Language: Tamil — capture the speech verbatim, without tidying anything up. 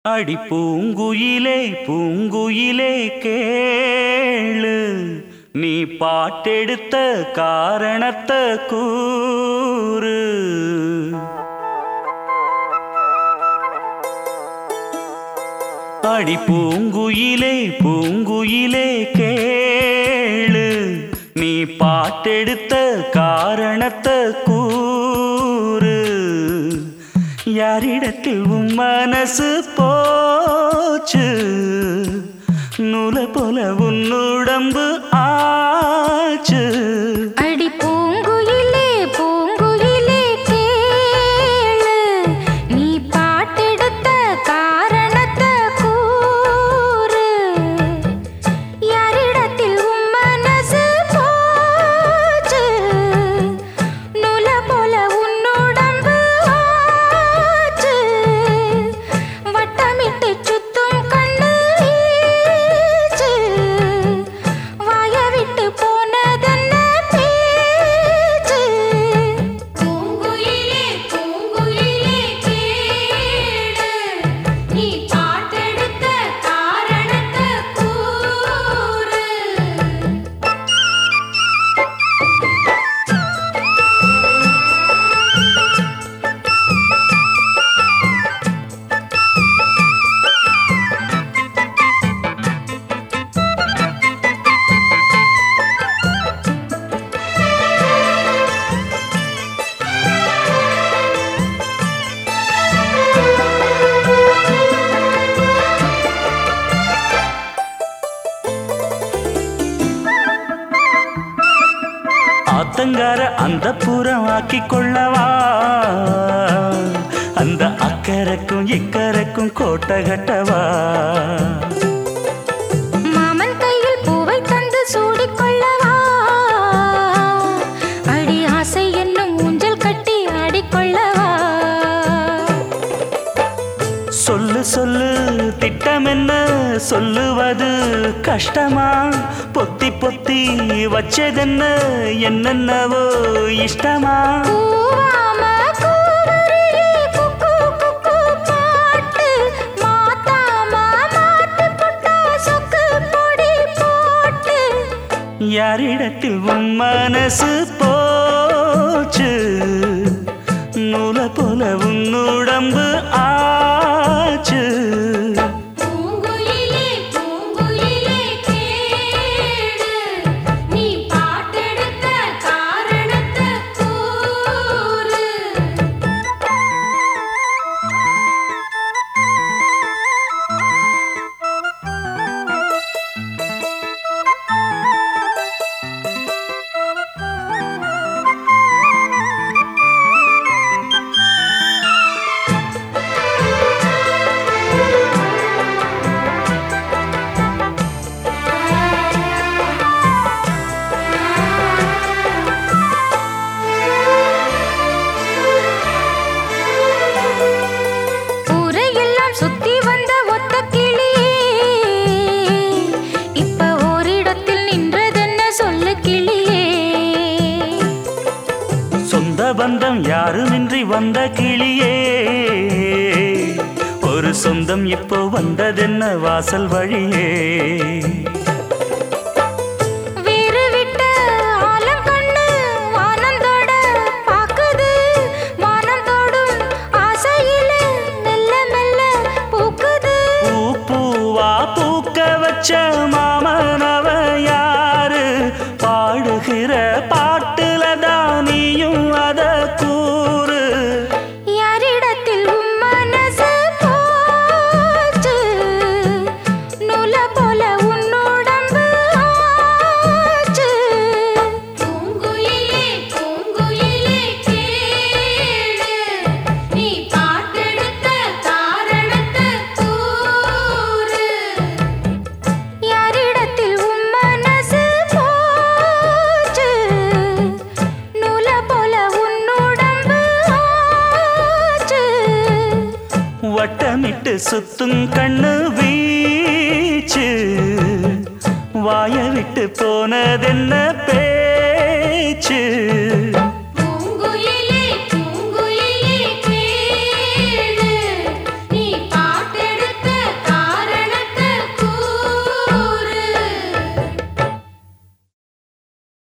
அடி பூங்குயிலே பூங்குயிலே கேளு, நீ பாட்டெடுத்த காரணத்தை கூறு. அடி பூங்குயிலே பூங்குயிலே கேளு, நீ பாட்டெடுத்த காரணத்தை கூறு. யாரிடத்தில் உன் மனசு போச்சு, நூலை போல உன் உடம்பு ஆச்சு. அடி பூங்குயிலே பூங்குயிலே கேளு, நீ பாட்டெடுத்த காரணத்தை கூறு. யாரிடத்தில் உன் மனசு போச்சு, நூலை போல உன் உடம்பு ஆச்சு. வட்டமிட்டு சுத்தும் கண்ணு வீச்சு, வாய விட்டு போனதென்ன பேச்சு. பூங்குயிலே பூங்குயிலே கேளு, நீ பாட்டெடுத்த காரணத்தை கூறு. ஆத்தங்கார அந்த புறம் ஆக்கி கொள்ளவா, அந்த அக்கறைக்கும் இக்கரைக்கும் கோட்டை கட்டவா. மாமன் கையில் பூவை தந்து சூடிக்கொள்ளவா, அடி ஆசை என்னும் ஊஞ்சல் கட்டி ஆடிக்கொள்ளவா. சொல்லு சொல்லு திட்டம் என்ன, சொல்லுவது கஷ்டமா. பொத்தி பொத்தி வச்சதென்ன, என்னென்னவோ இஷ்டமா. கூவாம கூவருளி குக்கு குக்கு பாட்டு, மாத்தாம மாட்டு புட்டா சொக்கு பொடி போட்டு. யாரிடத்தில் உன் மனசு போச்சு, நூலை போல உன் உடம்பு ஆச்சு. பூங்குயிலே பூங்குயிலே கேளு, நீ பாட்டெடுத்த காரணத்தை கூறு. ஊரையெல்லாம் சுத்தி வந்த ஒத்த கிளியே, இப்ப ஓரிடத்தில் நின்றதென்ன சொல்லு கிளியே. சொந்த பந்தம் யாருமின்றி வந்த கிளியே, ஒரு சொந்தம் இப்போ வந்ததென்ன வாசல் வழியே. வீறு விட்ட ஆலம் கண்ணு வானந்தோட பாக்குது, வானந்தோடும் ஆசையில மெல்ல மெல்ல பூக்குது. பூ பூவா பூக்க வச்ச மாமனவ யாரு, பாடுகிற பாட்டுல தானியும் அத கூறு. யாரிடத்தில் உன் மனசு போச்சு, நூலை போல உன் உடம்பு ஆச்சு. பூங்குயிலே பூங்குயிலே கேளு, நீ பாட்டெடுத்த காரணத்தை கூறு. யாரிடத்தில் உன் மனசு போச்சு, நூலை போல உன் உடம்பு ஆச்சு. வட்டமிட்டு சுத்தும் கண்ணு வீச்சு, வாய விட்டு போனதென்ன பேச்சு.